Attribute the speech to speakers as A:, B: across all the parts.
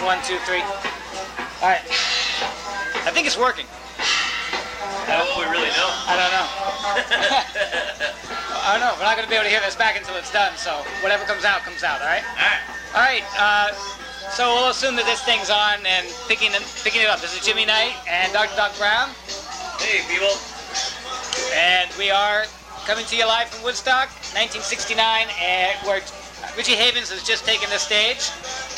A: 1, 2, 3. All right. I think it's working.
B: How will we really know?
A: I don't know. I don't know. We're not going to be able to hear this back until it's done, so whatever comes out, all right?
B: All right.
A: All right. So we'll assume that this thing's on and picking it up. This is Jimmy Knight and Dr. Doc Brown.
B: Hey, people.
A: And we are coming to you live from Woodstock, 1969, and where Richie Havens has just taken the stage.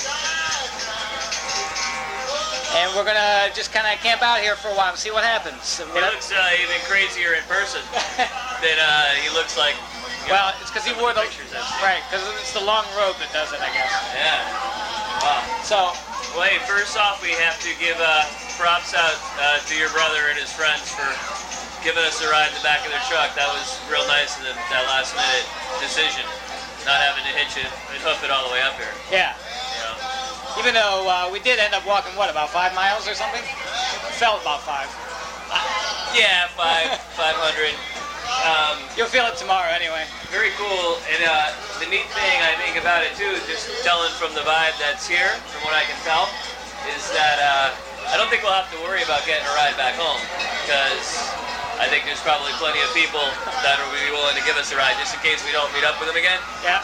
A: And we're going to just kind of camp out here for a while and see what happens.
B: He looks even crazier in person than he looks like.
A: Well, it's because he wore the... Right, because it's the long robe that does it, I guess.
B: Yeah. Wow.
A: So...
B: Well, hey, first off, we have to give props out to your brother and his friends for giving us a ride in the back of their truck. That was real nice in that last-minute decision, not having to hitch it and hoof it all the way up here.
A: Yeah.
B: You know?
A: Even though we did end up walking, what, about 5 miles or something? It felt about 5.
B: Yeah, 500.
A: You'll feel it tomorrow anyway.
B: Very cool. And the neat thing I think about it too, just telling from the vibe that's here, from what I can tell, is that I don't think we'll have to worry about getting a ride back home, because I think there's probably plenty of people that will be willing to give us a ride just in case we don't meet up with them again.
A: Yeah.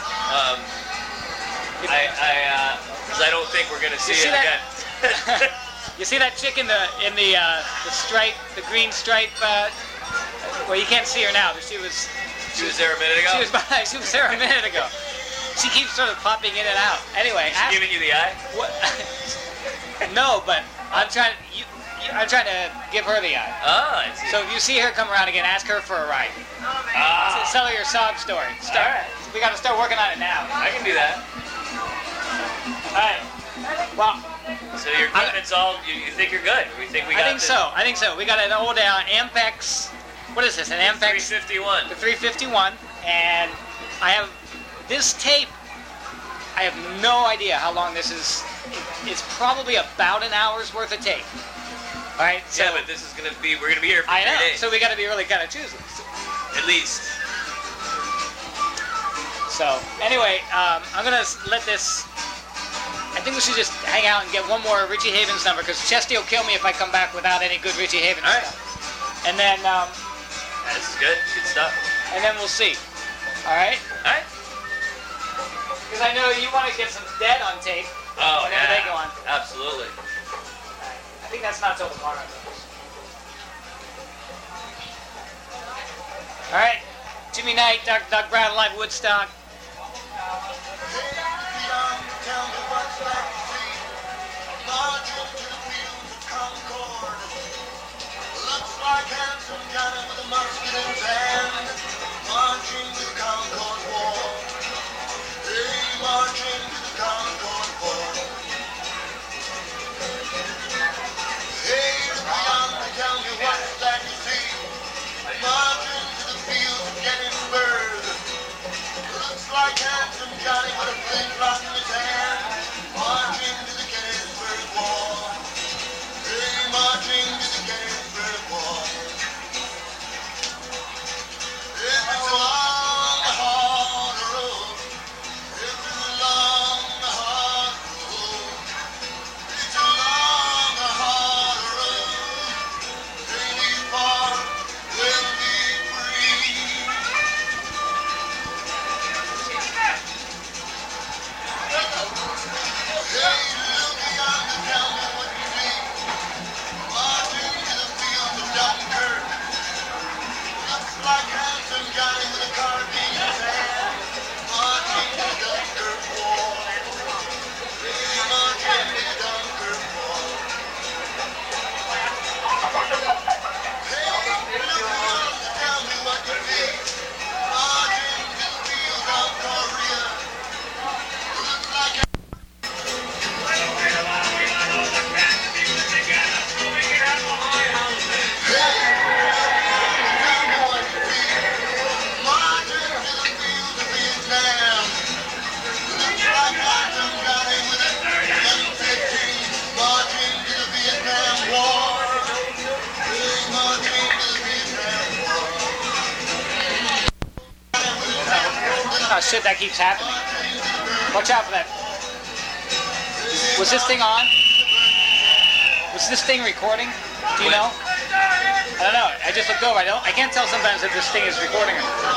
B: Because I don't think we're going to see it again.
A: You see that chick in the stripe, the green stripe? Well, you can't see her now, but she was
B: there a minute ago.
A: She was there a minute ago. She keeps sort of popping in and out. Anyway,
B: is she giving you the eye?
A: What? No, but I'm trying to give her the eye.
B: Oh, I see.
A: So if you see her come around again, ask her for a ride. Tell her your sob story.
B: All right.
A: We got to start working on it now.
B: I can do that.
A: All right. Well.
B: So your equipment's all. You think you're good? We think we got.
A: I think so. We got an old Ampex. What is this? An Ampex
B: 351.
A: The 351, and I have this tape. I have no idea how long this is. It's probably about an hour's worth of tape. All right. So,
B: yeah, but this is we're gonna be here for 3 days.
A: So we got to be really kind of choosy.
B: At least.
A: So anyway, I'm gonna let this. I think we should just hang out and get one more Richie Havens number, because Chesty will kill me if I come back without any good Richie Havens stuff. And then.
B: This is good. Good stuff.
A: And then we'll see. All right?
B: All right.
A: Because I know you want to get some Dead on tape.
B: Oh,
A: whenever they go on.
B: Absolutely.
A: Right. I think that's not till tomorrow, though. All right. Jimmy Knight, Dr. Doc Brown, live Woodstock.
C: Like handsome Johnny with a musket in his hand, marching to the Concord War. Hey, marching to the Concord War. Hey, look beyond to tell you what's that you see. Marching to the fields of Gettysburg. Looks like handsome Johnny with a flintlock in his hand, marching to the Gettysburg War. Hey, marching to the Gettysburg War. It's a long, hard road. It's a long, hard road. It's a long, hard road. Ain't it far, will be free. Hey, look yonder, tell me what you see. Marching to the fields of Dunkirk. Looks like handsome Johnny with a carbine in his hand, marching to the Dunkirk War. Hey, marching to the Dunkirk War. Hey, look around and tell me what you see. Marching to the fields of Korea. Looks like
A: Oh shit, that keeps happening. Watch out for that. Was this thing on? Was this thing recording? Do you know? I don't know. I just looked over. I can't tell sometimes if this thing is recording or not.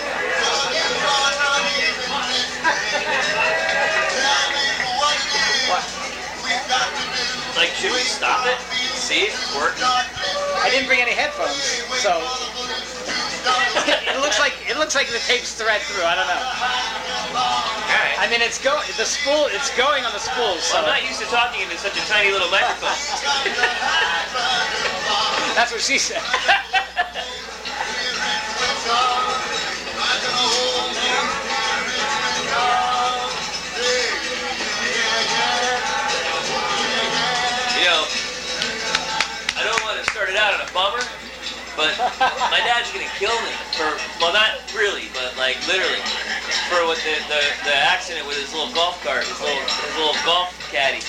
A: What?
B: Like, should we stop it? See if it's working?
A: I didn't bring any headphones, so it looks like the tape's thread through. I don't know.
B: Alright.
A: I mean, it's going on the spool. So
B: Well, I'm not used to talking into such a tiny little microphone.
A: that's what she said.
B: You know, I don't want to start it out on a bummer, but my dad's gonna kill me for, well, not really, but like literally, for what the accident with his little golf cart, his little golf caddy.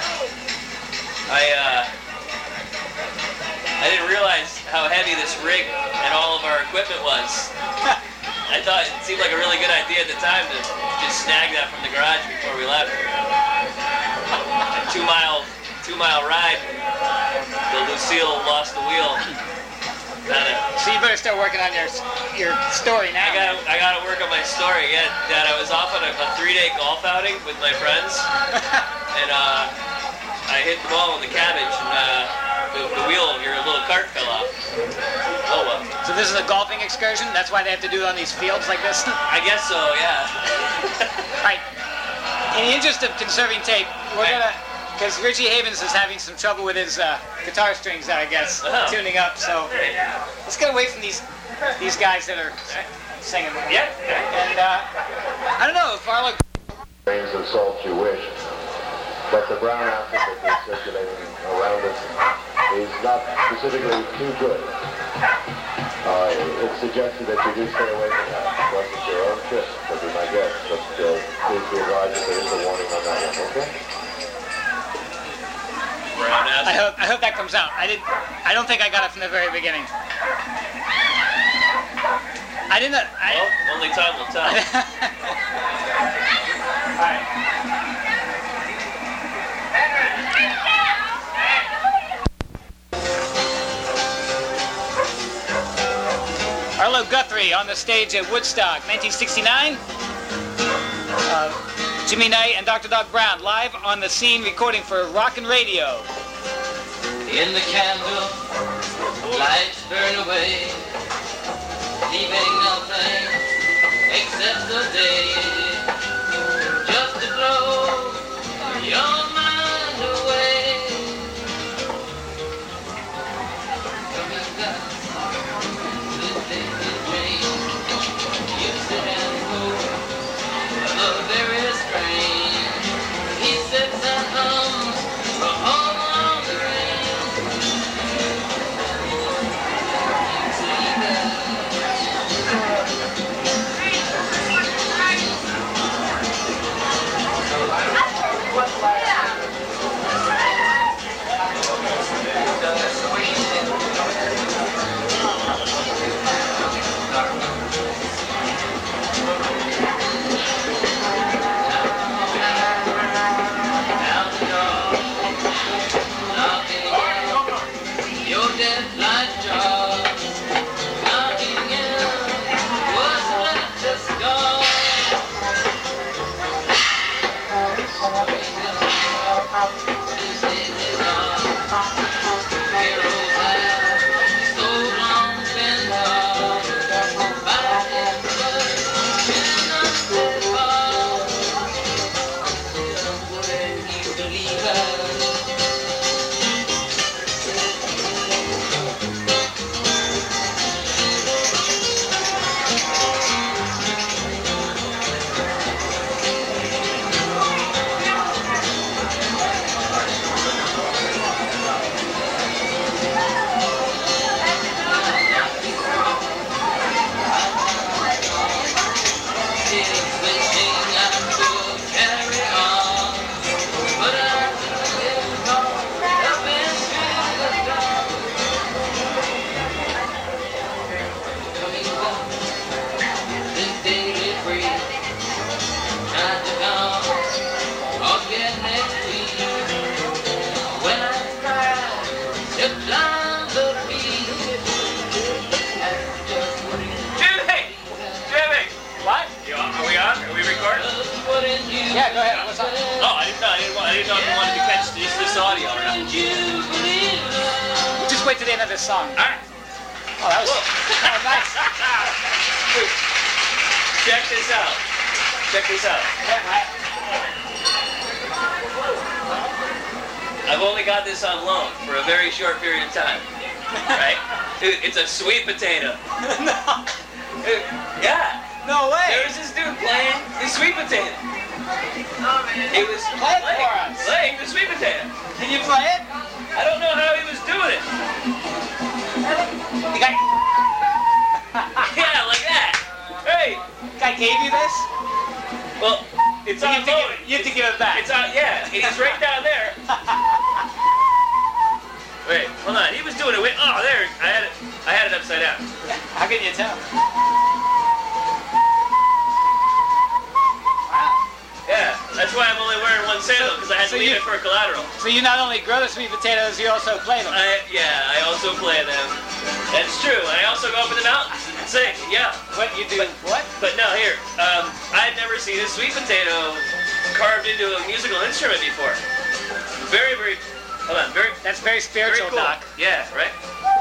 B: I didn't realize how heavy this rig and all of our equipment was. I thought it seemed like a really good idea at the time to just snag that from the garage before we left. A 2 mile ride. The Lucille lost the wheel.
A: So you better start working on your story now.
B: I gotta work on my story. Yeah, Dad, I was off on a 3-day golf outing with my friends, and I hit the ball in the cabbage, and the wheel of your little cart fell off. Oh well.
A: So this is a golfing excursion? That's why they have to do it on these fields like this?
B: I guess so, yeah.
A: Right. In the interest of conserving tape, we're gonna, because Richie Havens is having some trouble with his guitar strings, I guess, tuning up. So let's get away from these guys that are singing.
B: Yeah.
A: And I don't know if Arlo.
D: Grains of salt you wish, but the brown acid that is circulating around it is not specifically too good. It's suggested that you do stay away from that. Plus, it's your own trip, would be my guess. But please be advised that there is a warning on that one, okay?
B: Brown acid.
A: I hope that comes out. I don't think I got it from the very beginning. I didn't.
B: Well, only time will tell.
A: All right. Arlo Guthrie on the stage at Woodstock, 1969. Jimmy Knight and Dr. Doc Brown live on the scene recording for Rockin' Radio.
E: In the candle, lights burn away, leaving nothing except the day. Just to blow your mind away. Coming back, this day is rain. You sit and go, the very strain. He sits and hums for all on the rain. See that.
A: this song.
B: All right.
A: Oh, that was
B: Whoa.
A: nice.
B: Check this out. Check this out. I've only got this on loan for a very short period of time. Right? Dude, it's a sweet potato.
A: No.
B: Dude, yeah.
A: No way.
B: There was this dude playing the sweet potato. He was
A: Play it for us.
B: playing the sweet potato.
A: Can you play it?
B: I don't know how he was doing it.
A: The guy,
B: Yeah, like that. Hey.
A: guy gave you this?
B: Well, it's
A: You
B: on
A: have to
B: loan.
A: give, you have to give it back.
B: It's on, yeah. It's right down there. Wait, hold on. He was doing it with, oh, there. I had it upside down.
A: How can you tell?
B: Yeah, that's why I'm only wearing one sandal, because I had to
A: So
B: leave
A: you-
B: it for collateral.
A: So you not only grow the sweet potatoes, you also play them.
B: I also play them. That's true. I also go up in the mountains and sing. Yeah.
A: What you do? What?
B: But no, here. I'd never seen a sweet potato carved into a musical instrument before. Very, very. Hold on. Very,
A: That's very
B: very
A: spiritual,
B: cool.
A: Doc.
B: Yeah. Right.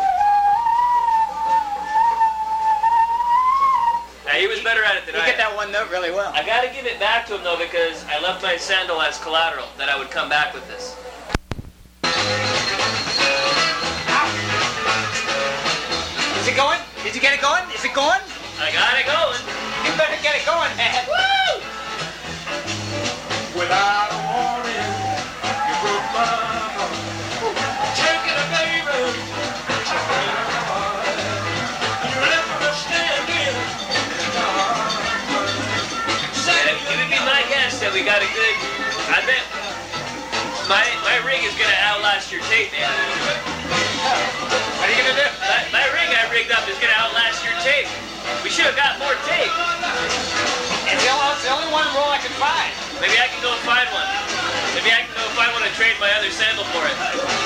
B: Now, he was better at it than
A: You
B: I
A: get
B: am.
A: that one note really well.
B: I gotta give it back to him though, because I left my sandal as collateral that I would come back with this.
A: Is it going? Did you get it going? Is it going?
B: I got it going.
A: You better get it going, man.
B: Woo!
C: Without a warning, you broke my heart. Take it, baby. You left me standing in the dark.
B: It would be my guess that we got a good. I bet my rig is gonna outlast your tape, man.
A: What are you gonna do?
B: My rig I rigged up is gonna outlast your tape. We should have got more tape.
A: It's the only one roll I can find.
B: Maybe I can go find one. Maybe I can go find one and trade my other sandal for it.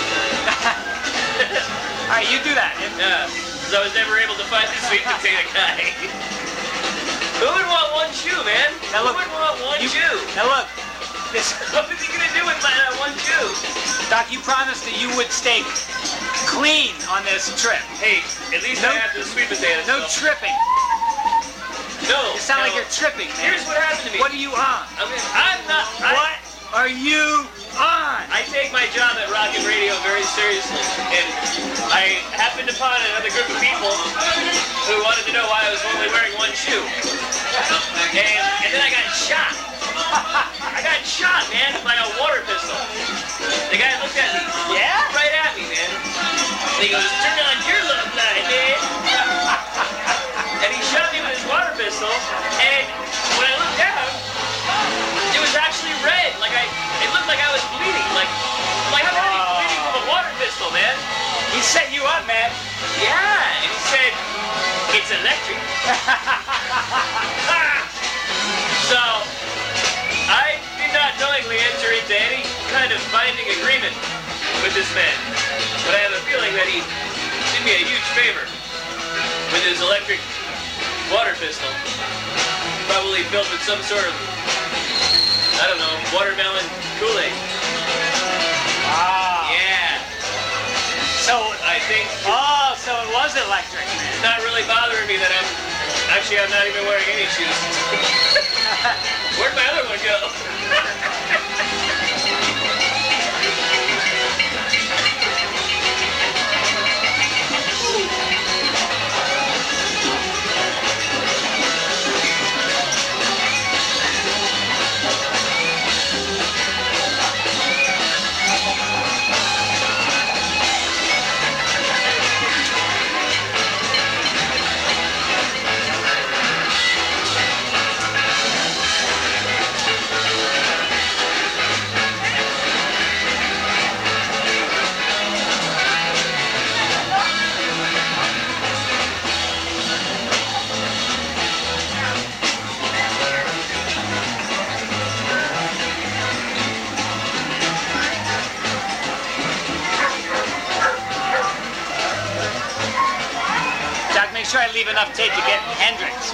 A: All right, you do that.
B: Yeah, because I was never able to find the sweet potato guy. Who would want one shoe, man?
A: Now look,
B: Who would want one shoe?
A: Now look, this,
B: What was he gonna do with my one shoe?
A: Doc, you promised that you would stay clean on this trip.
B: Hey, at least
A: No-
B: I have the sweet potatoes.
A: No
B: so-
A: tripping.
B: No.
A: You sound like
B: no.
A: you're tripping, man.
B: Here's what happened to me.
A: What are you on?
B: I'm not.
A: What are you on?
B: I take my job at Rocket Radio very seriously, and I happened upon another group of people who wanted to know why I was only wearing one shoe. And then I got shot. I got shot, man, by a water pistol. The guy looked at me.
A: Yeah?
B: Right at me, man. And he goes, "Turn on your love light, man." And he shot me with his water pistol, and when I looked down, it was actually red. It looked like I was bleeding. Like how could I be bleeding from a water pistol, man?
A: He set you up, man.
B: Yeah, and he said, "It's electric." So, I did not knowingly enter into any kind of binding agreement with this man, but I have a feeling that he did me a huge favor with his electric water pistol, probably filled with some sort of, I don't know, watermelon Kool-Aid.
A: Wow.
B: Yeah,
A: So,
B: I think
A: so it was electric, man.
B: it's not really bothering me that I'm not even wearing any shoes. Where'd my other one go?
A: Doc, make sure I leave enough tape to get Hendrix.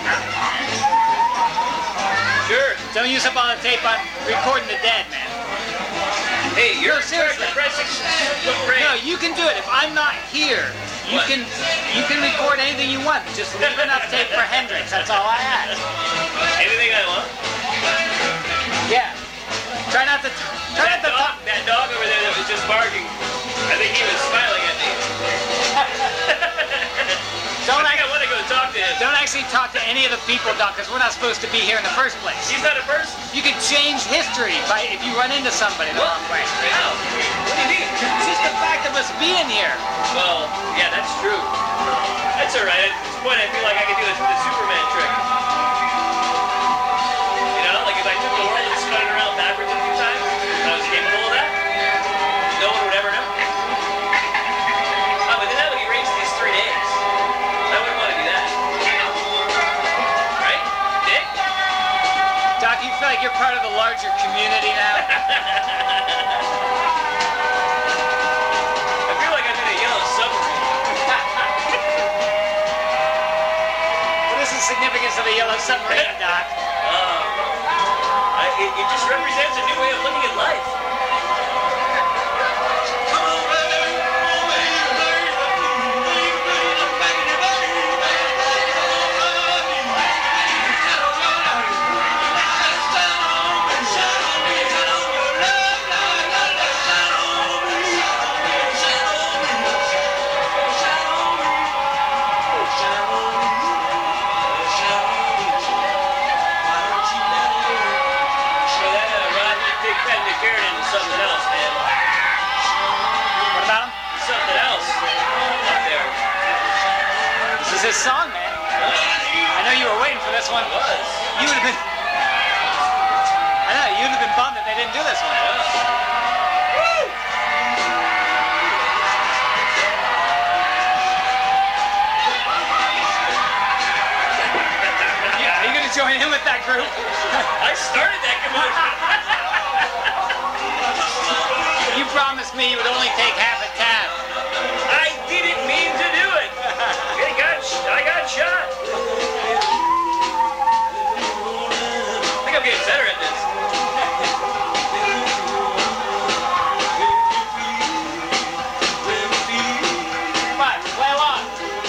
B: Sure.
A: Don't use up all the tape on recording the dead, man.
B: Hey, you're
A: No, seriously.
B: pressing brain.
A: No, you can do it. If I'm not here, you
B: What?
A: can record anything you want. Just leave enough tape for Hendrix. That's all I ask.
B: Anything I want.
A: Yeah. Try not to
B: That
A: talk.
B: dog over there that was just barking, I think he was smiling at me.
A: Don't
B: I think I want to go talk to him.
A: Don't actually talk to any of the people, Doc, because we're not supposed to be here in the first place.
B: He's not a person.
A: You can change history by if you run into somebody the wrong way.
B: How? What do you mean?
A: It's just the fact of us being here.
B: Well, yeah, that's true. That's all right. At this point, I feel like I could do the Superman trick. You know, like if I took the world and spun it around backwards a few times, and I was capable of that, no one would ever know. Oh, but then that would erase these 3 days. I wouldn't want to do that. Right? Dick?
A: Doc, you feel like you're part of the larger community now?
B: I feel like I'm in a yellow submarine.
A: What is the significance of the yellow submarine, Doc?
B: It just represents a new way of looking at life. Something else, man.
A: What about him?
B: Something else up there.
A: This is his song, man. I know you were waiting for this one.
B: It was.
A: You would have been. I know you'd have been bummed that they didn't do this one. Are you gonna join in with that group?
B: I started that commotion.
A: You promised me you would only take half a tab.
B: I didn't mean to do it. I got shot. I think I'm getting better at this.
A: Come on, play along.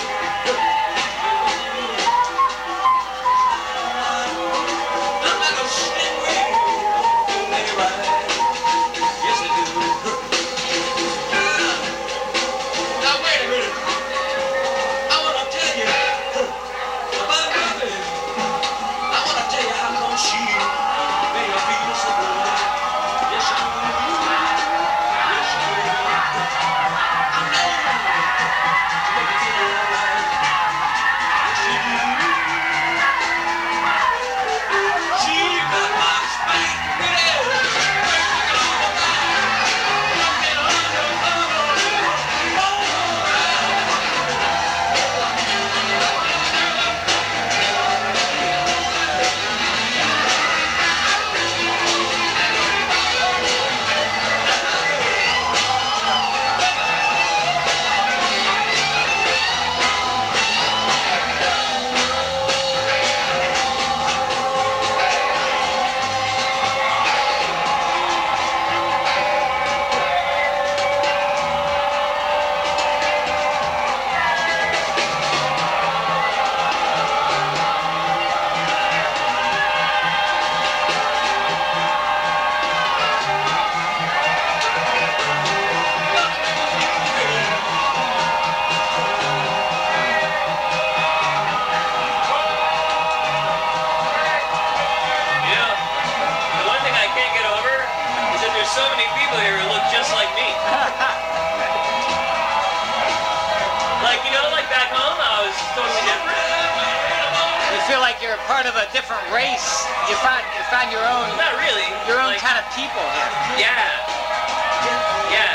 A: feel like you're a part of a different race. You find your own.
B: Not really.
A: Your own
B: Like,
A: kind of people here.
B: Yeah. Yeah.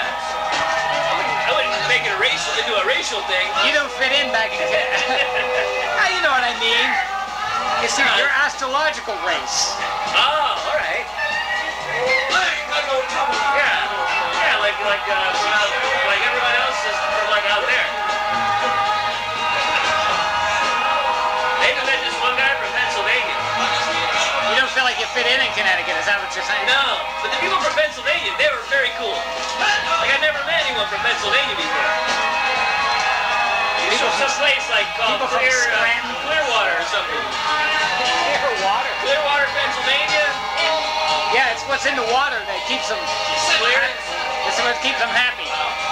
B: I wouldn't make it into a racial thing.
A: You don't fit in back in. You know what I mean. You see, your astrological race.
B: Oh, all right. Yeah. Yeah, like everyone else is from like out there. I even met this one guy from Pennsylvania.
A: You don't feel like like you fit in Connecticut. Is that what you're saying?
B: No, but the people from Pennsylvania, they were very cool. Like I never met anyone from Pennsylvania before.
A: People
B: Some place like called
A: people from Scranton.
B: Clearwater or something.
A: Water.
B: Clearwater, Pennsylvania.
A: Yeah, it's what's in the water that keeps them
B: Clear.
A: It's what keeps them happy.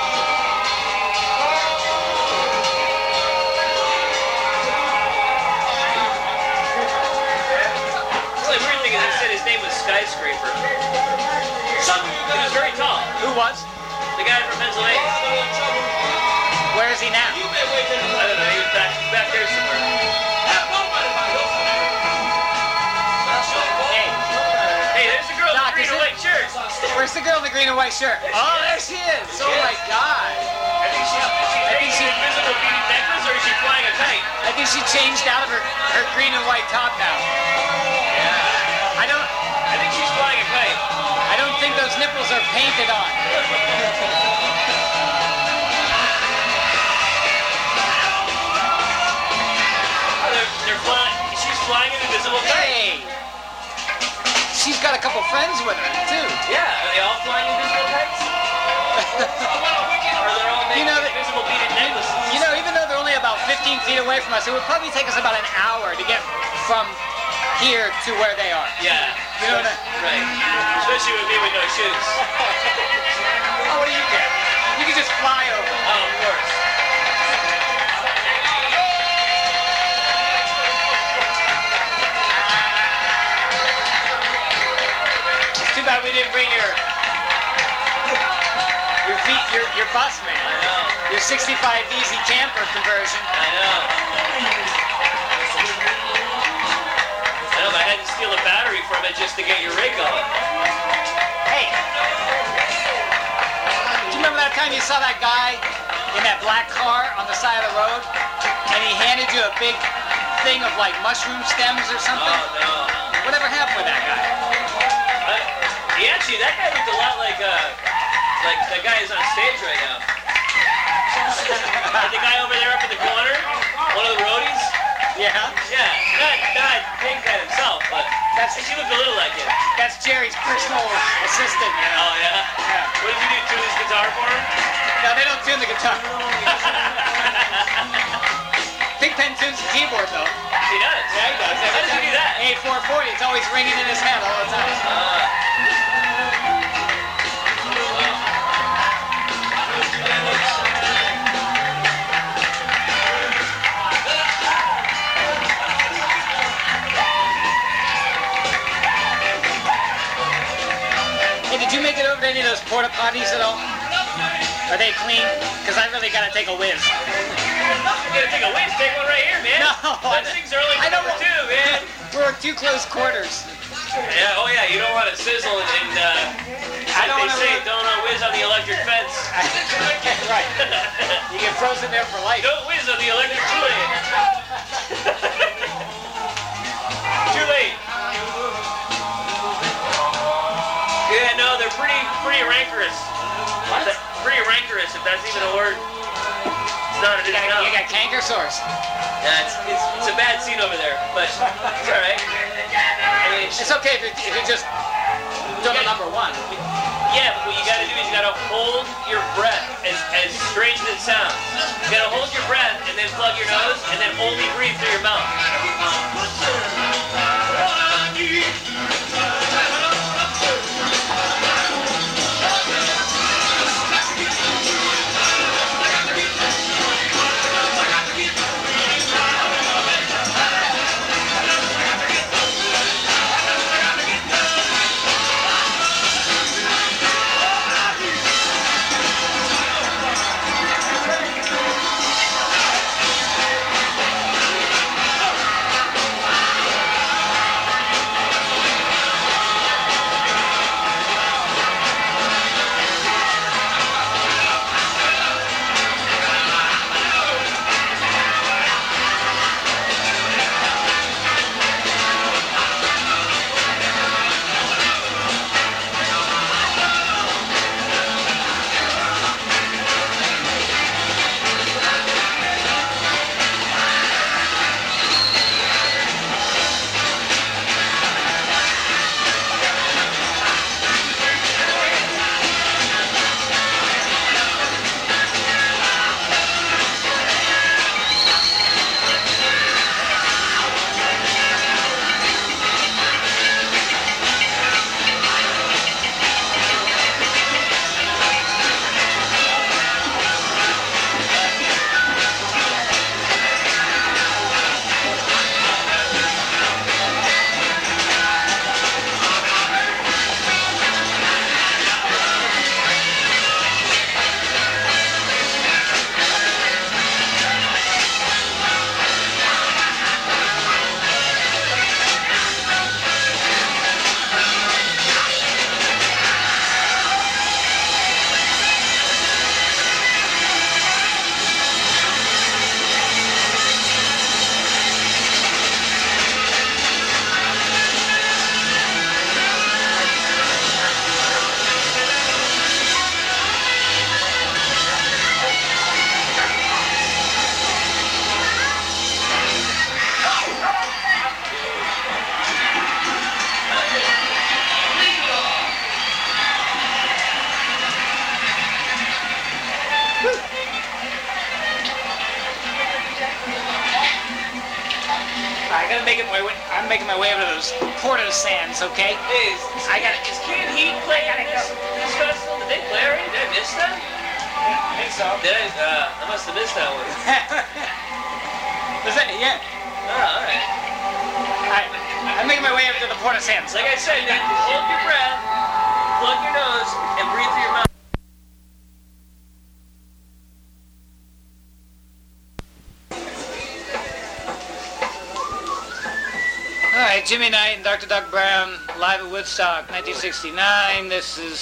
B: The weird thing is they said his name was Skyscraper. He was very tall.
A: Who was?
B: The guy from Pennsylvania.
A: Where is he now?
B: I don't know. He was back there somewhere. Hey, there's the girl in the
A: Doc,
B: green
A: is
B: and
A: it-
B: white shirt.
A: Where's the girl in the green and white shirt? Oh, there she is. Oh my God.
B: I think she's invisible beaded necklace, or is she flying a kite?
A: I think she changed out of her green and white top now.
B: Yeah. I think she's flying a kite.
A: I don't think those nipples are painted on.
B: They're flying. She's flying an invisible kite.
A: Hey. She's got a couple friends with her too.
B: Yeah. Are they all flying invisible kites? Or they're all making invisible beaded necklaces?
A: You know, even though they're only about 15 feet away from us, it would probably take us about an hour to get from here to where they are.
B: Yeah.
A: You know what
B: Right. Especially with me with no shoes.
A: Oh, what do you get? You can just fly over.
B: Oh, of course.
A: It's too bad we didn't bring your bus, man.
B: I know.
A: Your 65 easy camper conversion.
B: I know. I had to steal a battery from it just to get your rig going.
A: Hey. Do you remember that time you saw that guy in that black car on the side of the road? And he handed you a big thing of like mushroom stems or something?
B: Oh, no.
A: Whatever happened with that guy?
B: That guy looked a lot like the guy who's on stage right now. Like the guy over there up in the corner, one of the roadies.
A: Yeah?
B: Yeah, not Pinkhead himself, but he looked a little like him.
A: That's Jerry's personal assistant, you know?
B: Oh, yeah?
A: Yeah.
B: What does he do, tune his guitar for him?
A: No, they don't tune the guitar. Pigpen tunes the keyboard, though.
B: He does?
A: Yeah, he does.
B: How does he do that?
A: A440, it's always ringing in his head all the time. Hey, did you make it over to any of those porta potties at all? Are they clean? Because I really gotta take a whiz.
B: You gotta take a whiz, take one right here, man.
A: No,
B: Those things are only number 2, man.
A: We're too close quarters.
B: Yeah, oh yeah, you don't want to sizzle and
A: I don't
B: they
A: wanna
B: say
A: ruin-
B: don't whiz on the electric fence.
A: Right. You get frozen there for life.
B: Don't whiz on the electric fluid. Too late. Yeah, no, they're pretty rancorous.
A: What?
B: Pretty rancorous, if that's even a word. It's not. It
A: You
B: isn't.
A: got canker sores.
B: Yeah, it's a bad scene over there, but it's all right. I mean,
A: It's okay if you just don't know number one.
B: yeah, but what you gotta do is you gotta hold your breath, as strange as it sounds. You gotta hold your breath and then plug your nose and then only breathe through your mouth.
A: I gotta make it my way. I'm making my way over to those Porto Sands, okay?
B: Hey,
A: I gotta-
B: is Kid Heat playing this festival? Did they play already? Did I miss that?
A: I think so.
B: Did I? I must have missed that one.
A: Was that? Yeah.
B: Oh, all right.
A: I'm making my way over to the Porto Sands.
B: Like I said, Nick, hold your breath, plug your nose, and breathe through your mouth.
A: All right, Jimmy Knight and Dr. Doug Brown, live at Woodstock, 1969. This is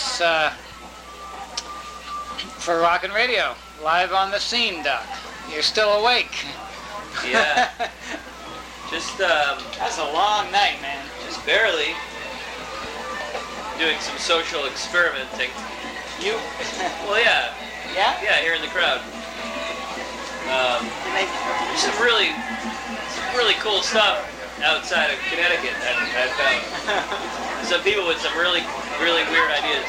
A: for Rockin' Radio, live on the scene, Doc. You're still awake.
B: Yeah. Just,
A: That's a long night, man.
B: just barely doing some social experimenting.
A: You?
B: Well, yeah.
A: Yeah?
B: Yeah, here in the crowd. There's some really cool stuff outside of Connecticut I found. Some people with some really weird ideas.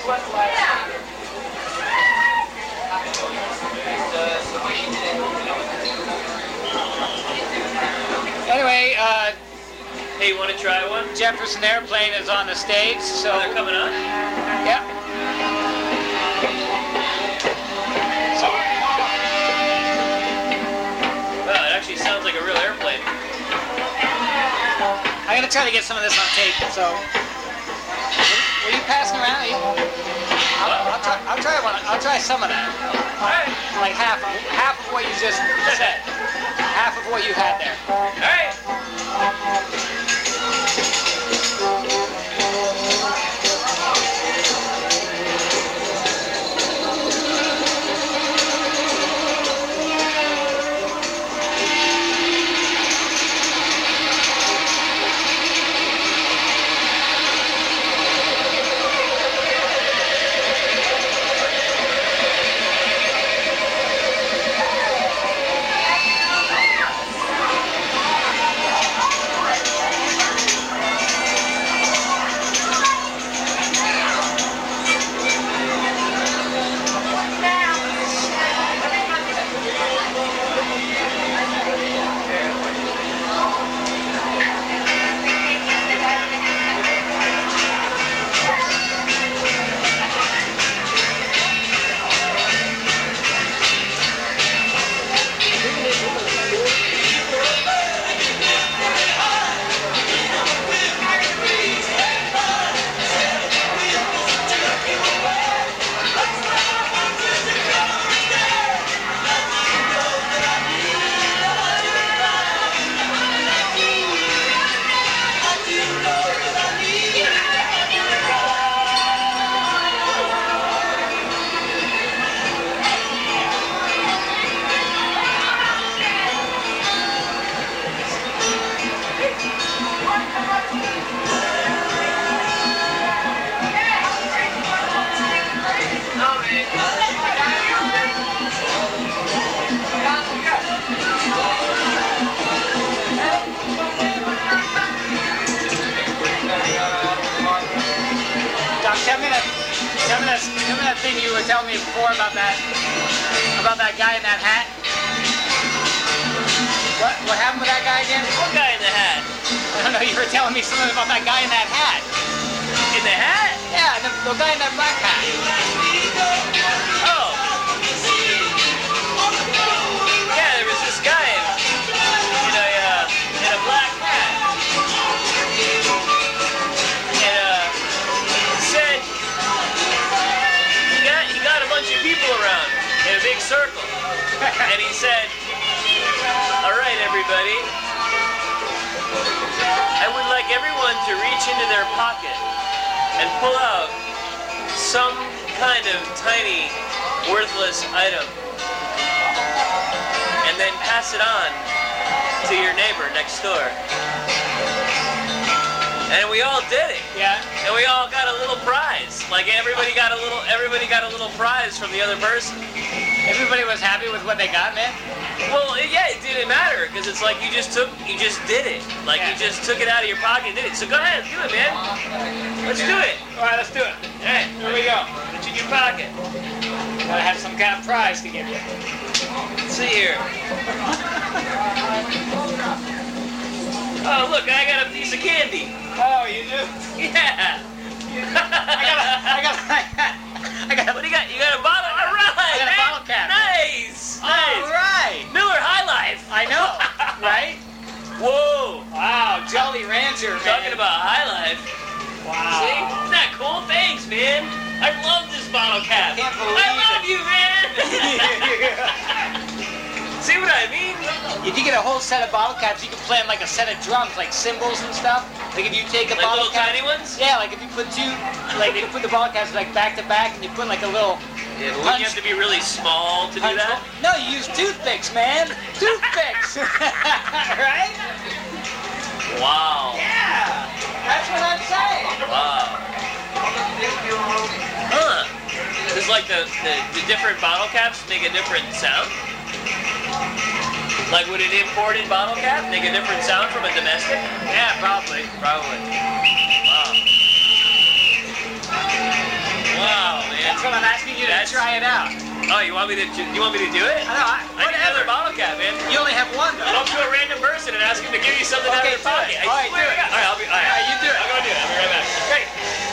A: Anyway,
B: Hey, you want to try one?
A: Jefferson Airplane is on the stage, so...
B: Oh, they're coming on?
A: Yep.
B: Wow, it actually sounds like a real airplane.
A: I'm gonna try to get some of this on tape, so... Were you passing around? I'll try one. I'll try some of that.
B: Alright.
A: Like half of what you just said. Half of what you had there.
B: Alright.
A: Tell me that thing you were telling me before about that guy in that hat. What happened with that guy again?
B: What guy in the hat?
A: I don't know. You were telling me something about that guy in that hat.
B: In the hat?
A: Yeah, the guy in that black hat.
B: Oh. Yeah, there was this guy in a black hat. And said he got a bunch of people around in a big circle. And he said, "All right, everybody. I would like everyone to reach into their pocket and pull out some kind of tiny, worthless item, and then pass it on to your neighbor next door." And we all did it.
A: Yeah.
B: And we all got a little prize. Like everybody got a little prize from the other person.
A: Everybody was happy with what they got, man.
B: Well, yeah, it didn't matter because it's like you just did it. Like
A: Yeah.
B: you just took it out of your pocket and did it. So go ahead, do it, man. Let's do it.
A: All right, let's do it.
B: All right,
A: Here we go.
B: put it in your pocket.
A: Gotta have some kind of prize to give you.
B: Let's see here. Oh, look, I got a piece of candy.
A: Oh, you do?
B: Yeah.
A: I got.
B: What do you got? You got a bottle? All right.
A: I got a
B: man.
A: bottle cap.
B: Nice.
A: All
B: Nice.
A: right.
B: Miller High Life.
A: I know, right?
B: Whoa.
A: Wow, Jolly Rancher, man.
B: Talking about High Life.
A: Wow.
B: See? Isn't that cool? Thanks, man. I love this bottle cap.
A: Can't believe
B: I love
A: it.
B: you, man. See what I mean?
A: If you get a whole set of bottle caps, you can play them like a set of drums, like cymbals and stuff. Like if you take a
B: Like
A: bottle
B: little
A: cap,
B: tiny ones?
A: yeah, like if you put two, like if you put the bottle caps like back to back, and you put like a little.
B: Yeah, but wouldn't you have to be really small to do
A: punch
B: that?
A: hole. No, you use toothpicks, man. Toothpicks, right?
B: Wow.
A: Yeah, that's what I'm saying.
B: Wow. Huh. Does like the different bottle caps make a different sound? Like would an imported bottle cap make a different sound from a domestic?
A: Yeah, probably.
B: Probably. Wow. Wow, man.
A: That's what I'm asking you to try it out.
B: Oh, you want me to do it?
A: I know.
B: I need another bottle cap, man.
A: You only have one, though.
B: Go up to a random person and ask him to give you something out of
A: Okay,
B: their pocket.
A: do it. All right, do it.
B: All right, all right,
A: you do it.
B: I'll go do it. I'll be right back. Great.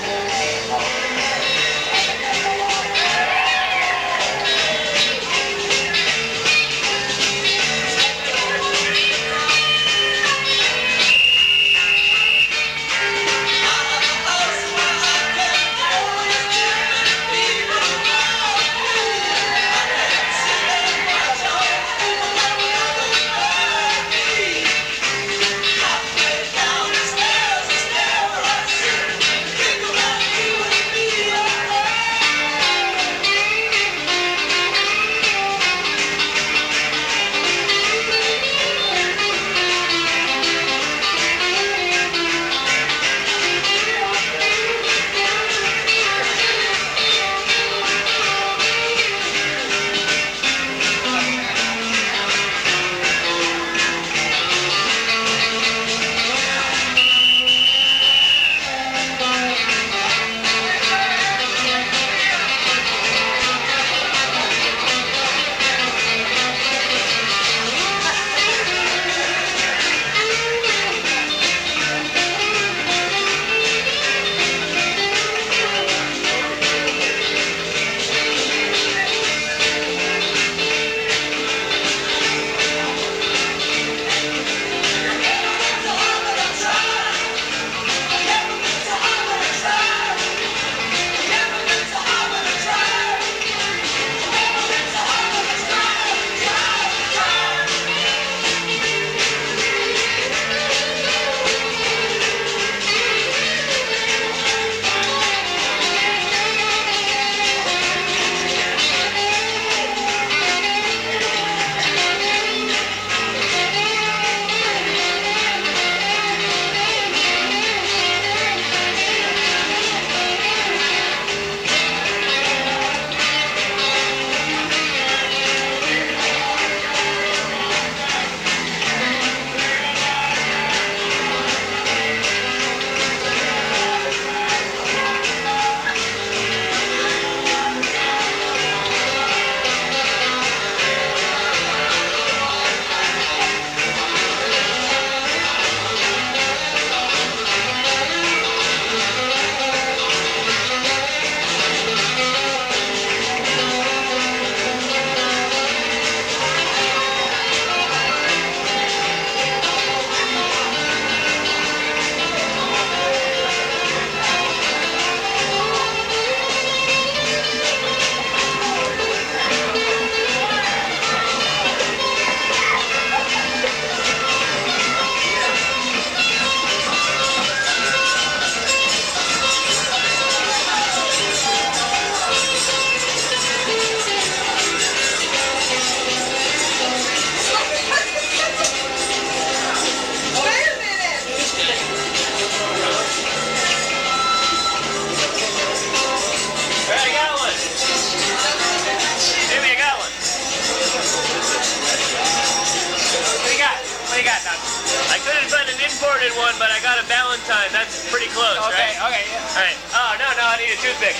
B: imported one, but I got a Valentine. That's pretty close,
A: Okay,
B: right?
A: okay, yeah.
B: All right. Oh, no, I need a toothpick.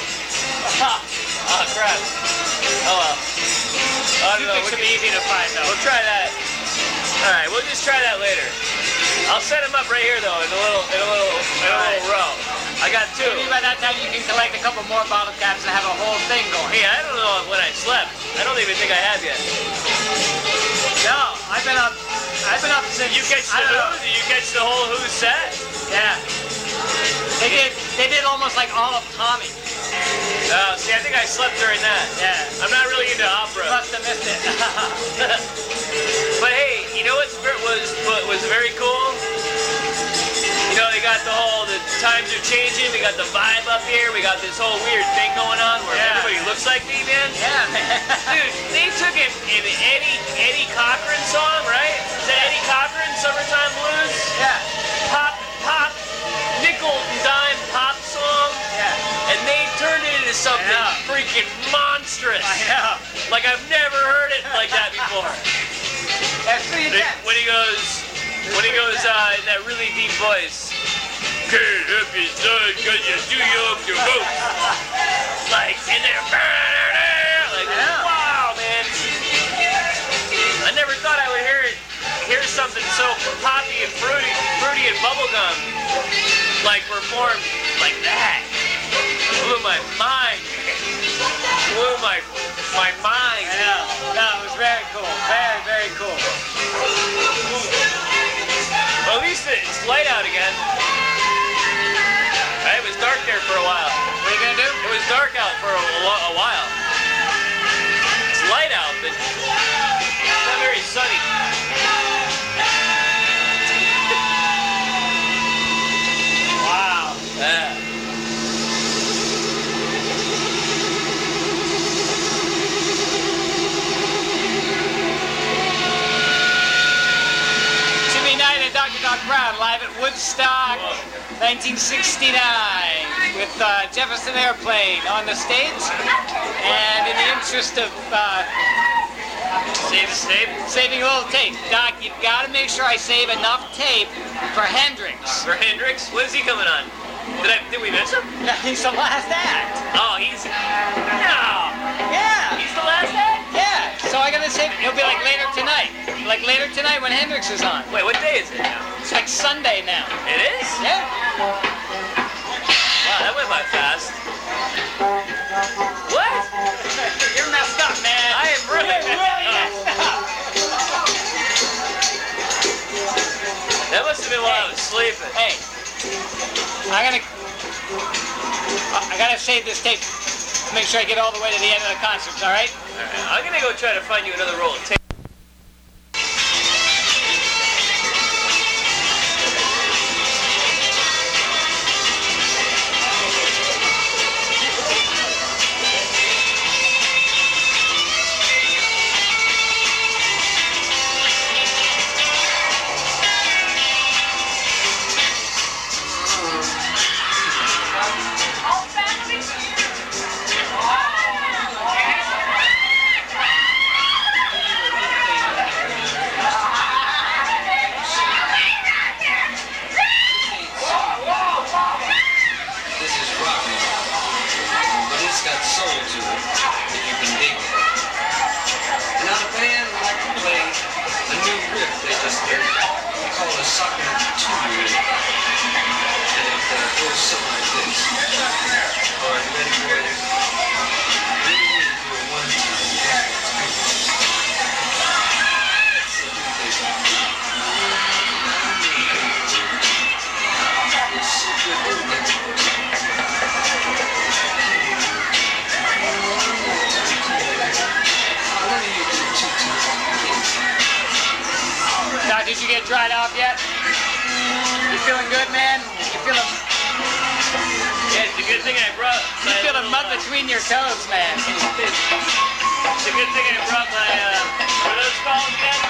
B: Oh, crap. Oh, well. I don't know.
A: Toothpicks should be easy to find, though.
B: We'll try that. All right, we'll just try that later. I'll set them up right here though, in a little row. I got two.
A: Maybe by that time you can collect a couple more bottle caps and have a whole thing going.
B: Hey, I don't know when I slept. I don't even think I have yet.
A: No, I've been up since.
B: You catch the Who? Did you catch the whole Who set?
A: Yeah. They did almost like all of Tommy.
B: Oh, see, I think I slept during that.
A: Yeah.
B: I'm not really into opera.
A: You must have missed it.
B: But hey, you know what was very cool? You know, they got the times are changing, we got the vibe up here, we got this whole weird thing going on where everybody looks like me, man.
A: Yeah, man.
B: Dude, they took it in Eddie Cochran song, right? Is that Eddie Cochran, Summertime Blues?
A: Yeah.
B: Pop, nickel and dime pop song.
A: Yeah.
B: And they turned it into something freaking monstrous.
A: I know.
B: Like I've never heard it like that before.
A: That's pretty intense.
B: When he goes in that really deep voice. Can't help you, son, cause you're too young to vote. Like, and they're like, wow, man. I never thought I would hear something so poppy and fruity and bubblegum, like performed like that. Blew my mind. Blew my mind.
A: I know. No, it was very cool. Very, very cool.
B: Well, at least it's light out again. It was dark there for a while.
A: What are you gonna do?
B: It was dark out for a while. It's light out, but it's not very sunny.
A: Wow.
B: Yeah.
A: Jimmy Knight and Dr. Doc Brown live at Woodstock, 1969, with Jefferson Airplane on the stage. And in the interest of saving a little tape, Doc, you've got to make sure I save enough tape for Hendrix.
B: For Hendrix? When is he coming on? Did we miss him?
A: Yeah, he's the last act.
B: Oh, he's... No!
A: Yeah.
B: He's the last act?
A: Yeah. So I gotta save. It'll be like later tonight. Like later tonight when Hendrix is on.
B: Wait, what day is it now?
A: It's like Sunday now.
B: It is?
A: Yeah.
B: Wow, that went by fast. What?
A: You're messed up, man.
B: I am really
A: messed up.
B: That must have been while I was sleeping.
A: Hey, I gotta save this tape to make sure I get all the way to the end of the concerts, all right?
B: All right, I'm gonna go try to find you another roll of tape.
A: Doc, did you get dried off yet? You feeling good, man? You feeling?
B: Yeah, it's a good thing I brought.
A: You feeling mud between your toes, man?
B: It's a good thing I brought my what are those called again?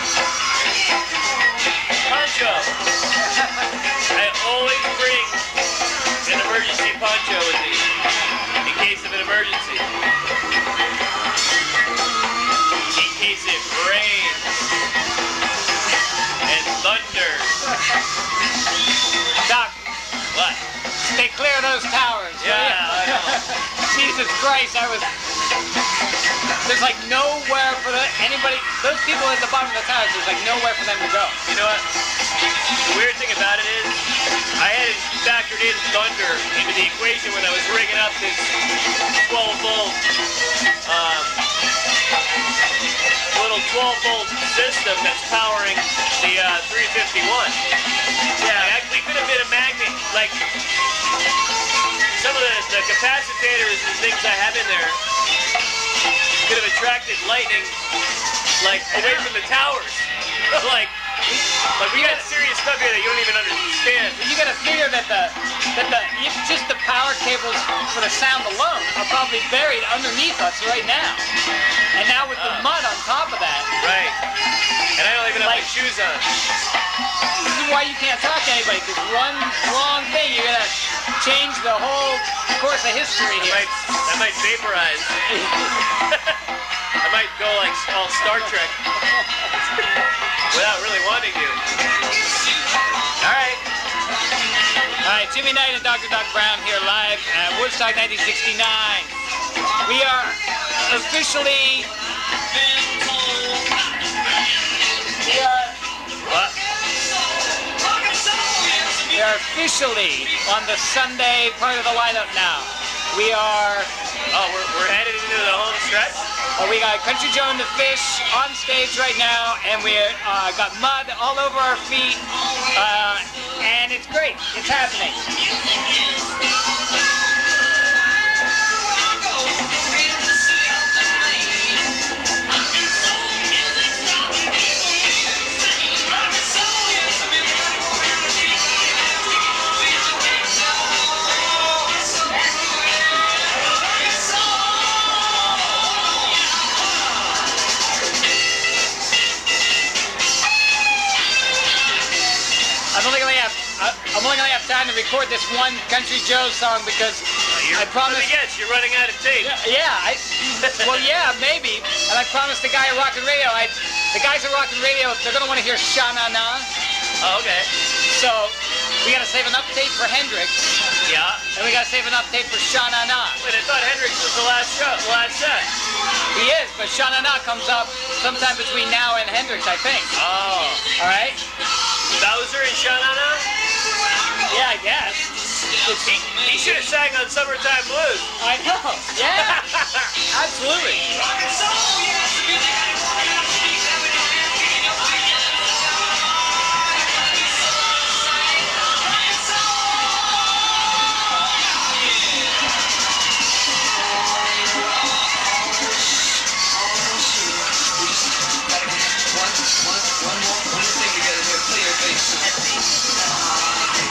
B: Poncho. I always bring an emergency poncho with me in case of an emergency. In case it rains and thunders.
A: Doc,
B: What?
A: stay clear of those towers. will
B: Yeah,
A: ya?
B: I know.
A: Jesus Christ, there's like nowhere for anybody, those people at the bottom of the towers, there's like nowhere for them to go.
B: You know what? The weird thing about it is, I hadn't factored in thunder into the equation when I was rigging up this 12-volt, little 12-volt system that's powering the 351. Yeah, we could have been a magnet, like some of the capacitors and things I have in there could have attracted lightning, like away from the towers. like we got serious stuff here that you don't even understand.
A: You got to figure that just the power cables for the sound alone are probably buried underneath us right now. And now with the mud on top of that.
B: Right. And I don't even have my shoes on.
A: This is why you can't talk to anybody, because one wrong thing, you're going to change the whole course of history here.
B: I might vaporize. I might go like all Star Trek without really wanting to. All right.
A: All right, Jimmy Knight and Dr. Doc Brown here live at Woodstock 1969. We are officially... We are officially on the Sunday part of the lineup now. We are...
B: Oh, we're headed into the home stretch?
A: We got Country Joe and the Fish on stage right now, and we got mud all over our feet, and it's great. It's happening. I'm only gonna have time to record this one Country Joe song because I promised.
B: Yes, you're running out of tape.
A: Well, yeah, maybe. And I promised the guy at Rock and Radio. The guys at Rock and Radio, they're gonna want to hear Sha Na Na.
B: Oh, okay.
A: So we gotta save enough tape for Hendrix.
B: Yeah.
A: And we gotta save enough tape for Sha Na Na.
B: Wait, I thought Hendrix was the last set.
A: He is, but Sha Na Na comes up sometime between now and Hendrix, I think.
B: Oh.
A: All right.
B: Bowser and Sha Na Na?
A: Yeah, I guess.
B: He should have sang on Summertime Blues.
A: I know. Yeah. Absolutely.
E: One thing you gotta do, clear face.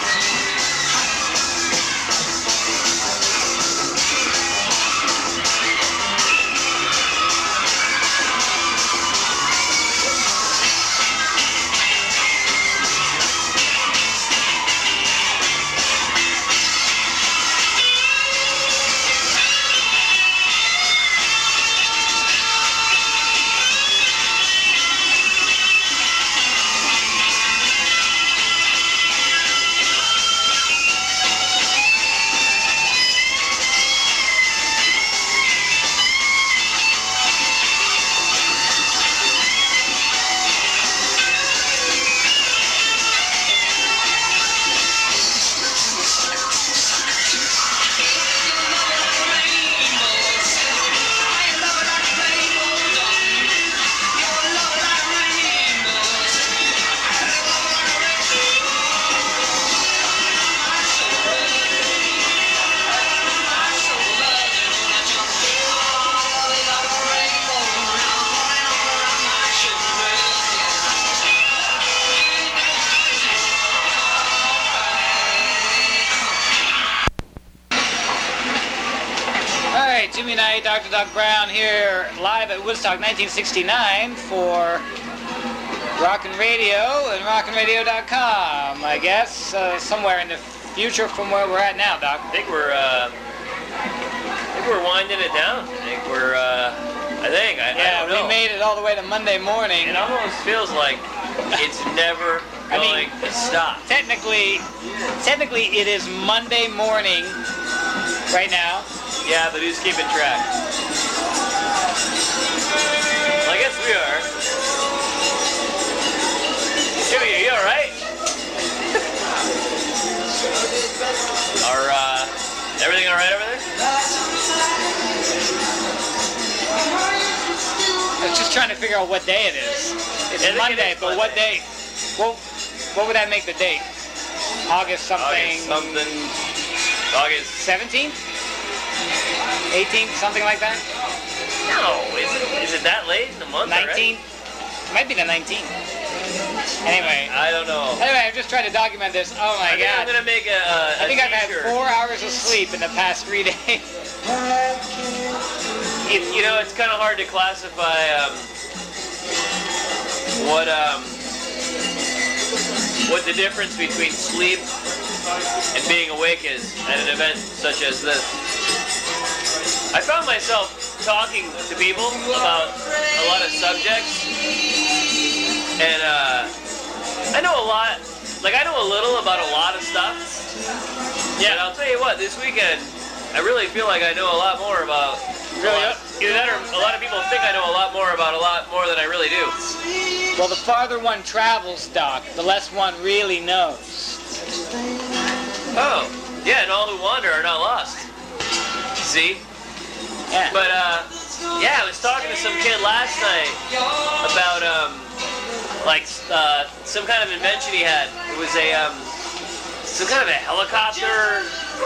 A: Jimmy Knight, Dr. Doc Brown here live at Woodstock 1969 for Rock and Radio and rockandradio.com, I guess, somewhere in the future from where we're at now, Doc.
B: I think we're winding it down. I don't know.
A: We made it all the way to Monday morning.
B: It almost feels like it's never going to stop.
A: Technically, it is Monday morning right now.
B: Yeah, but who's keeping track? Well, I guess we are. Jimmy, are you all right? Everything all right over there?
A: I was just trying to figure out what day it is. It's
B: I think
A: Monday,
B: it is
A: but what day? What would that make the date? August something.
B: August
A: 17th? 18th? Something like that?
B: No, is it that late in the month?
A: 19th? Might be the 19th. Anyway.
B: I don't know.
A: Anyway, I'm just trying to document this. Oh my
B: I think I'm
A: god.
B: gonna make
A: I think I've had
B: t-shirt.
A: 4 hours of sleep in the past 3 days.
B: You know, it's kind of hard to classify what the difference between sleep and being awake is at an event such as this. I found myself talking to people about a lot of subjects, and I know a lot, like I know a little about a lot of stuff. Yeah. But I'll tell you what, this weekend, I really feel like I know a lot more about. Either that or a lot of people think I know a lot more about a lot more than I really do.
A: Well, the farther one travels, Doc, the less one really knows.
B: Oh, yeah, and all who wander are not lost. See?
A: Yeah.
B: But, yeah, I was talking to some kid last night about, some kind of invention he had. It was some kind of a helicopter,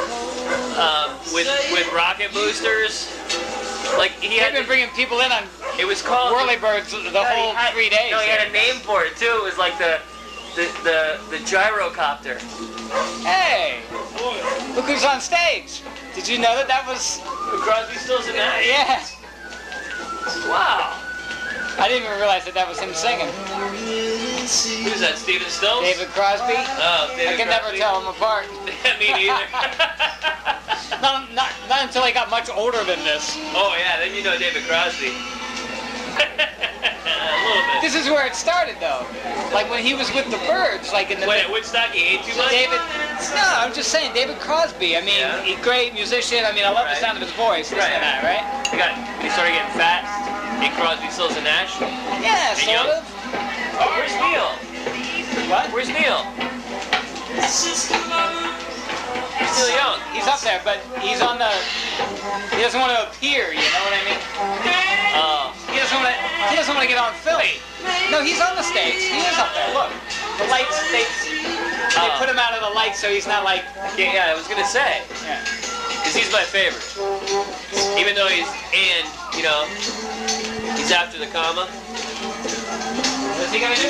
B: with rocket boosters. Like, he had
A: been bringing people in on
B: it was called
A: Whirlybirds the whole 3 days.
B: No, he had a name for it, too. It was like the gyrocopter.
A: Hey! Look who's on stage. Did you know that was...
B: Crosby, Stills, and Nash?
A: Yeah.
B: Wow.
A: I didn't even realize that was him singing.
B: Who's that, Stephen Stills?
A: David Crosby.
B: Oh, David
A: I can
B: Crosby.
A: never tell them apart.
B: Me neither.
A: Not until I got much older than this.
B: Oh, yeah, then you know David Crosby. A little bit.
A: This is where it started, though. Like when he was with the Byrds, like in the...
B: Wait, at Woodstock, he ate too much?
A: No, I'm just saying, David Crosby. I mean,
B: Yeah.
A: he's a great musician. I mean, I love the sound of his voice. Listen to that, right?
B: He started getting fat. Ate Crosby, Stills, and Nash.
A: Yeah,
B: And
A: sort
B: young?
A: of.
B: Oh, where's Neil?
A: What?
B: Where's Neil? He's Neil Young.
A: He's up there, but he's on the... He doesn't want to appear, you know what I mean? He doesn't want to get on film. No, he's on the stage. He is up there. Look, the lights. They put him out of the lights, so he's not like.
B: Yeah, I was gonna say.
A: Yeah.
B: Because he's my favorite. Even though he's after the comma.
A: What's he gonna do?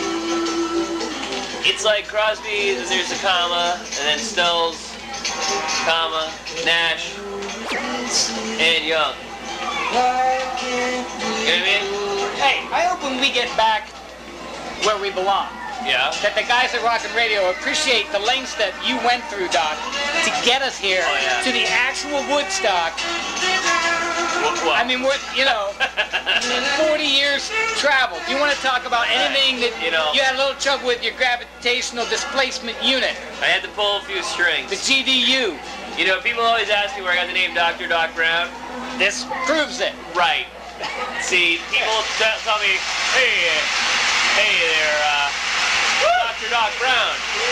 B: It's like Crosby, then there's a comma, and then Stills, comma, Nash, and Young. You know what I mean?
A: Hey, I hope when we get back where we belong,
B: Yeah.
A: that the guys at Rock and Radio appreciate the lengths that you went through, Doc, to get us here
B: Oh, yeah.
A: to the actual Woodstock.
B: What?
A: I mean, we're 40 years traveled. You want to talk about anything that
B: You know.
A: you had a little trouble with your gravitational displacement unit,
B: I had to pull a few strings.
A: the GDU.
B: You know, people always ask me where I got the name Dr. Doc Brown.
A: This proves it.
B: Right. See, people tell me, hey there, Dr. Doc Brown.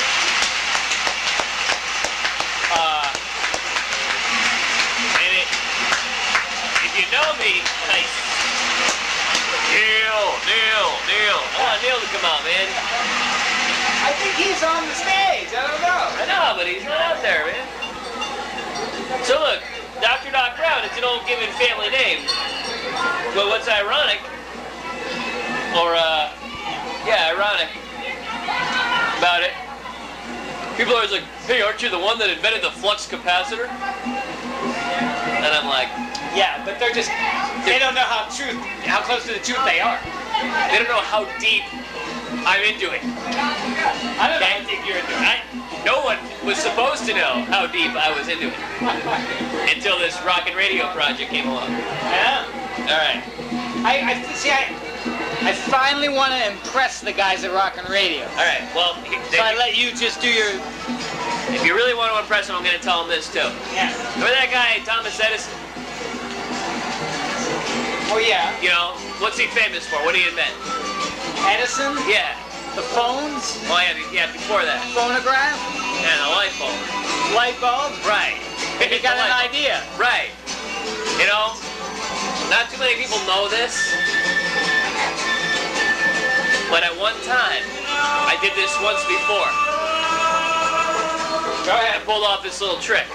B: And if you know me, like, Neil. I want Neil to come out, man.
A: I think he's on the stage. I don't know.
B: I know, but he's not out there, man. So look, Dr. Doc Brown, it's an old given family name. But what's ironic, ironic about it, people are always like, hey, aren't you the one that invented the flux capacitor? And I'm like,
A: Yeah, but they don't know how close to the truth they are.
B: they don't know how deep I'm into it.
A: I don't know how deep you're into it.
B: No one was supposed to know how deep I was into it until this rock and radio project came along.
A: Yeah.
B: All right.
A: I finally want to impress the guys at Rock and Radio.
B: All right. Well,
A: So I let you just do your...
B: if you really want to impress them, I'm going to tell them this too.
A: Yeah.
B: Remember that guy, Thomas Edison?
A: Oh, yeah.
B: You know, what's he famous for? What did he invent?
A: Edison,
B: Yeah.
A: the phones,
B: Oh, yeah, before that.
A: phonograph.
B: Yeah, the light bulb.
A: light bulbs.
B: Right.
A: You got an idea.
B: Right. You know, not too many people know this, but at one time, I did this once before.
A: Go ahead.
B: I pulled off this little trick.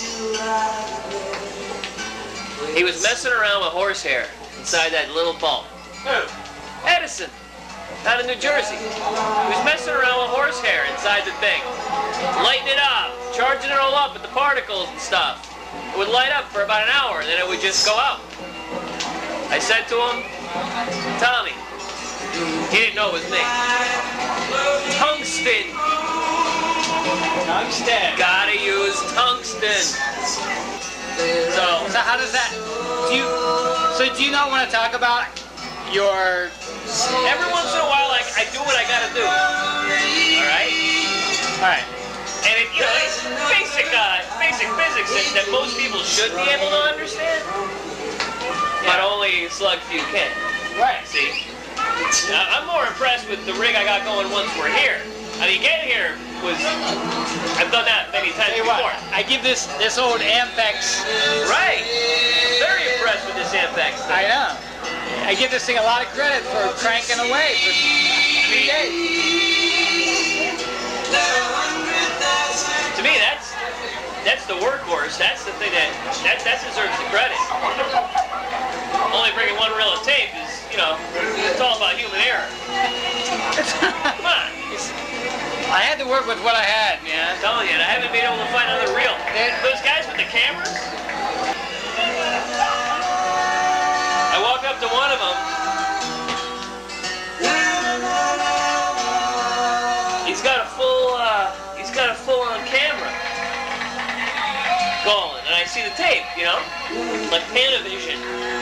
B: He was messing around with horsehair inside that little bulb.
A: Who?
B: Edison, out of New Jersey. He was messing around with horsehair inside the thing. Lighting it up, charging it all up with the particles and stuff. It would light up for about an hour, and then it would just go out. I said to him, Tommy, he didn't know it was me. Tungsten.
A: Tungsten.
B: Gotta use tungsten.
A: So how does that? Do you not want to talk about your?
B: Every once in a while, like, I do what I gotta do. All right.
A: All right.
B: And it, you know, it's basic physics that most people should be able to understand, but only a select few can.
A: Right.
B: See, I'm more impressed with the rig I got going once we're here. I mean, getting here was, I've done that many times
A: Tell you
B: before.
A: what, I give this old Ampex.
B: Right. Very impressed with this Ampex thing.
A: I know. I give this thing a lot of credit for cranking away for 3 days.
B: To me, that's the workhorse. That's the thing that deserves the credit. Only bringing one reel of tape is, you know, it's all about human error. Come on.
A: I had to work with what I had, man.
B: I'm telling you, and I haven't been able to find another reel. Those guys with the cameras, I walked up to one of them. He's got a full-on camera going, and I see the tape, you know, like Panavision.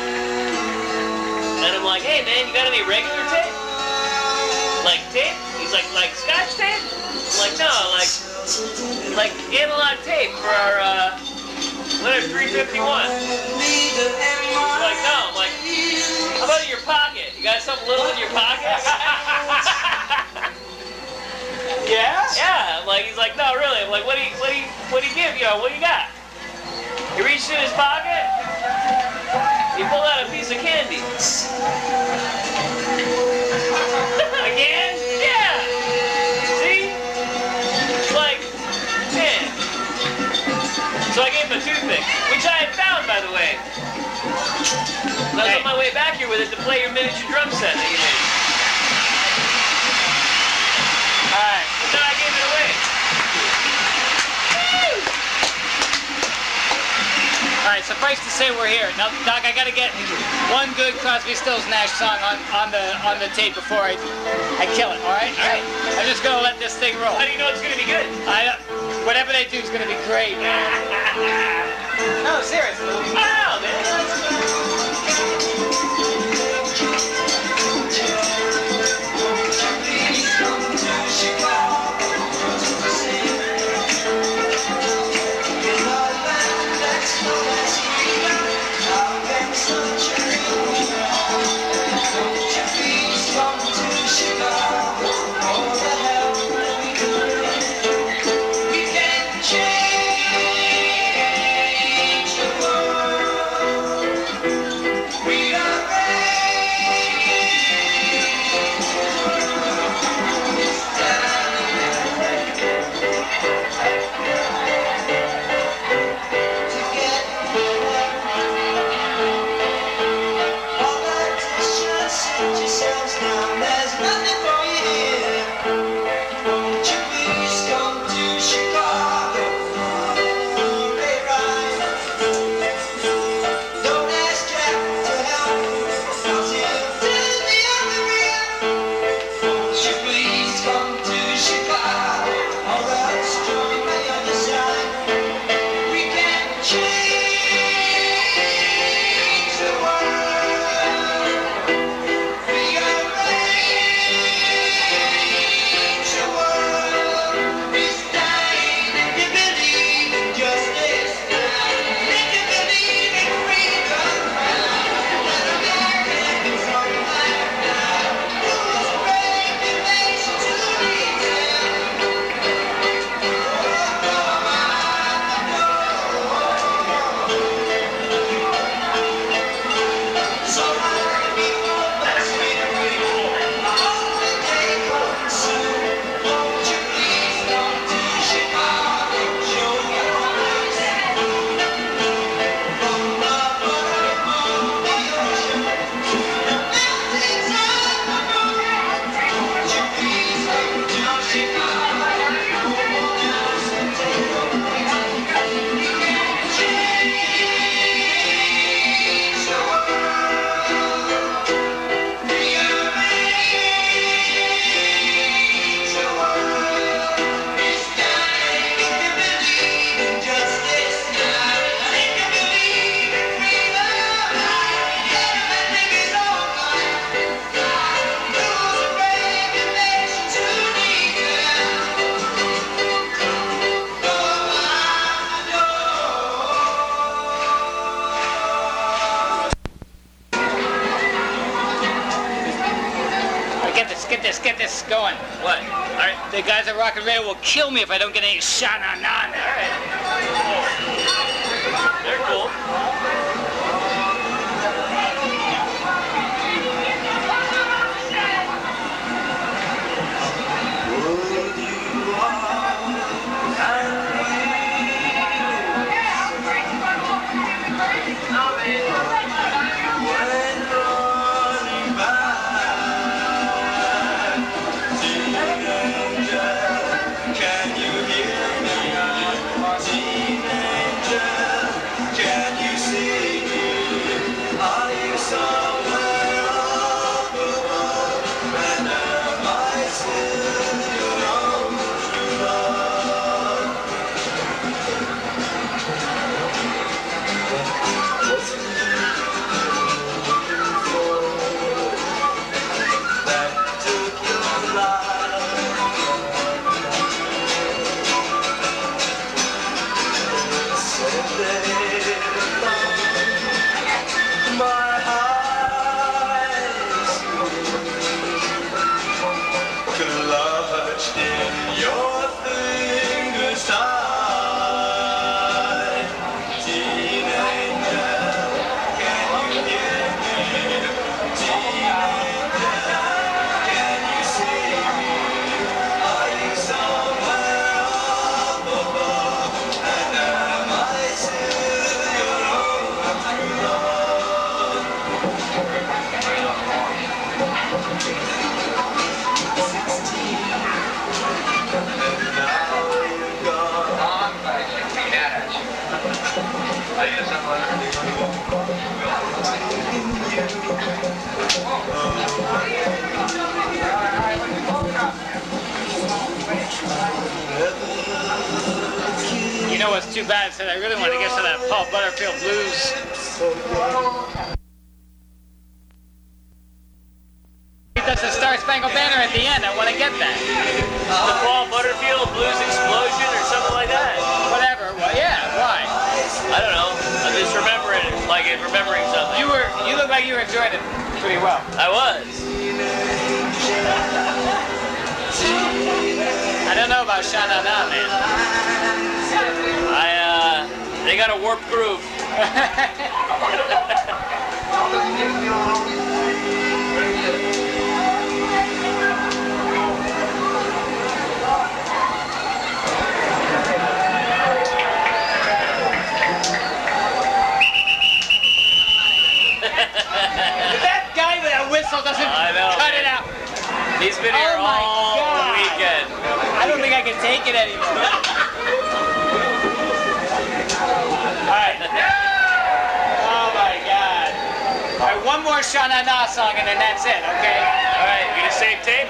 B: And I'm like, hey man, you got any regular tape? Like tape? He's like Scotch tape? I'm like, no, like analog tape for our Leonard 351. He's like, no. I'm like, how about in your pocket? You got something little in your pocket?
A: Yeah?
B: Yeah. I'm like, he's like, no, really. I'm like, what do you give? You know, what do you got? He reached in his pocket. He pulled out a piece of candy. Again? Yeah. See? It's like, man. So I gave him a toothpick, which I had found, by the way. I was on my way back here with it to play your miniature drum set that you made.
A: Alright.
B: But then I gave it away.
A: Alright, suffice to say we're here. Now, Doc, I gotta get one good Crosby, Stills, Nash song on the tape before I kill it, alright?
B: Alright.
A: I'm just gonna let this thing roll.
B: How do you know it's gonna be good?
A: Whatever they do is gonna be great. No, seriously.
B: Wow, man.
A: let's get this going.
B: What? All right.
A: The guys at Rock and Radio will kill me if I don't get any sha-na-na now.
B: All right. They're cool.
A: You know what's too bad is that I really want to get to that Paul Butterfield blues. That's the Star Spangled Banner at the end. I want to get that.
B: The Paul Butterfield Blues Explosion or something like that.
A: Whatever. Well, yeah. Why?
B: I don't know. I'm just remembering something.
A: You look like you enjoyed it pretty well.
B: I was.
A: I don't know about Sha-Na-Na, man.
B: They got a warped groove.
A: That guy with a whistle doesn't cut it out.
B: He's been here all weekend.
A: I don't think I can take it anymore. Alright. Oh my God. Alright, one more Sha-Na-Na song and then that's it, okay?
B: Alright, you gonna save tape?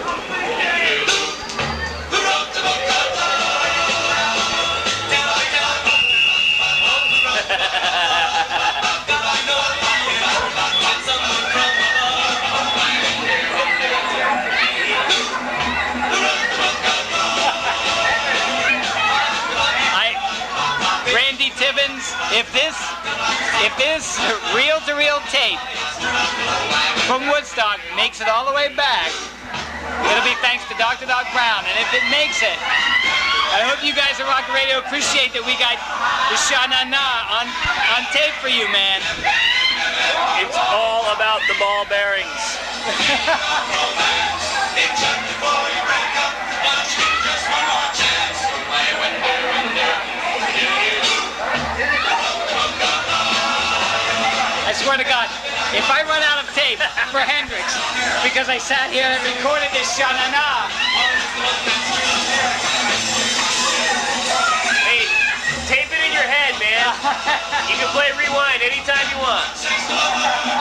A: If this reel-to-reel tape from Woodstock makes it all the way back, it'll be thanks to Dr. Doc Brown. And if it makes it, I hope you guys at Rock Radio appreciate that we got the Sha-Na-Na on tape for you, man.
B: It's all about the ball bearings.
A: I swear to God, if I run out of tape for Hendrix because I sat here and recorded this Sha-Na-Na.
B: Hey, tape it in your head, man. You can play rewind anytime you want.